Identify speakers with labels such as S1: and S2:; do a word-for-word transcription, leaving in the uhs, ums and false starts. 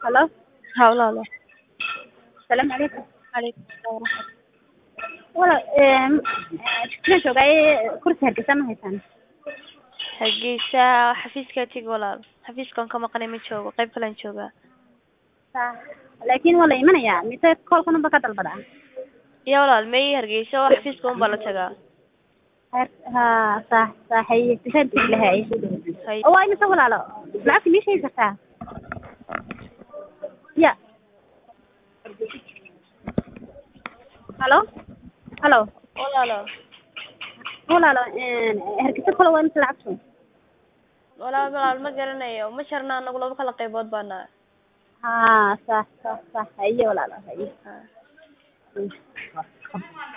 S1: Hello.
S2: ها walaalo
S1: Salaam calaykum.
S2: calaykum salaam waraxmat
S1: Wala een shukran joogay kursi hargeysa ma haysan.
S2: Hargeysa xafiiska tag walaal xafiiskan ka maqanay ma joogo qayb kale aan joogaa
S1: Sax. Laakiin wala imanaya mise call kuna baka dalbada.
S2: ya walaal may Hargeysa oo xafiiska un baa la tagaa
S1: Ha sax saxay tisad ilahay.
S2: hay
S1: Oo ay mise walaalo. Lacag mi shay kartaa. Ya. Hello. Hello.
S2: walaalo
S1: walaalo een hargeysa kala waa mise lacag.
S2: walaal walaal ma garanayo ma sharna anagu laba kala qaybood baana
S1: Ha sax sax sax ay walaalo hay.
S2: ha